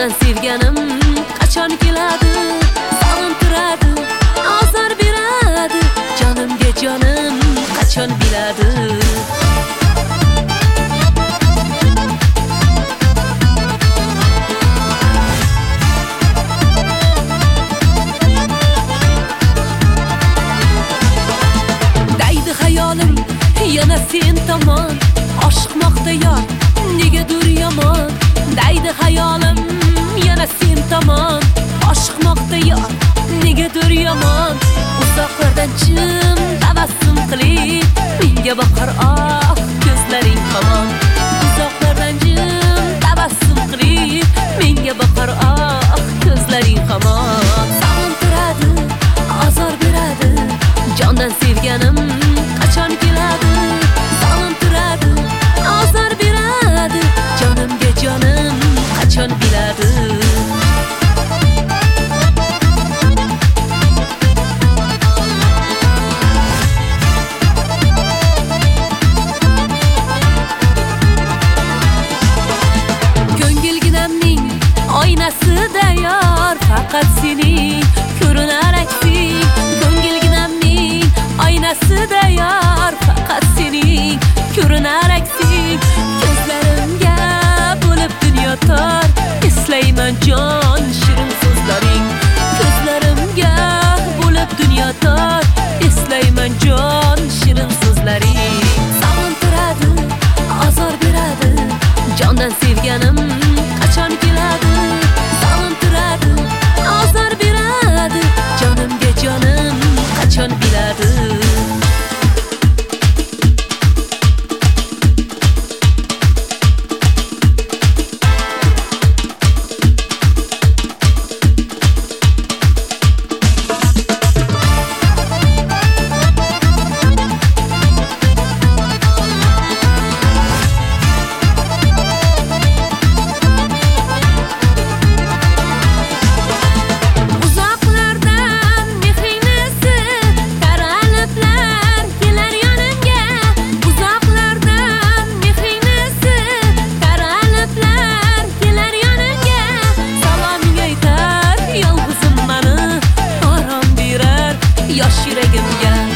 Jondan sevganim qachon keladi, sog'intiradi, ozor beradi, jonimga jonim qachon biladi. Daydi hayolim yana sen tomon, oshiqmoqda yor negadir yomon. Daydi hayolim yana sen tomon, oshiqmoqda yor negadir yomon. Uzoqlardan chim tabassum qilib, menga boqar ko'zlaring hamon. Uzoqlardan chim tabassum qilib, menga boqar ko'zlaring hamon. Sog'intiradi, ozor beradi, jondan sevganim qachon keladi, sog'intiradi, ozor beradi, jonimga jonim qachon biladi. Ko'ngilginamning oynasida yor faqat sening ko'rinar aksing. Ko'ngilginamning oynasida yor faqat sening ko'rinar aksing. Ko'zlarimga bo'lib dunyo tor, eslayman jon shirin so'zlaring. Ko'zlarimga bo'lib dunyo tor, eslayman jon shirin so'zlaring. Sog'intiradi, ozor beradi, jondan sevganim qachon keladi, sog'intiradi, ozor beradi, jonimga jonim qachon biladi. Yosh yuragimga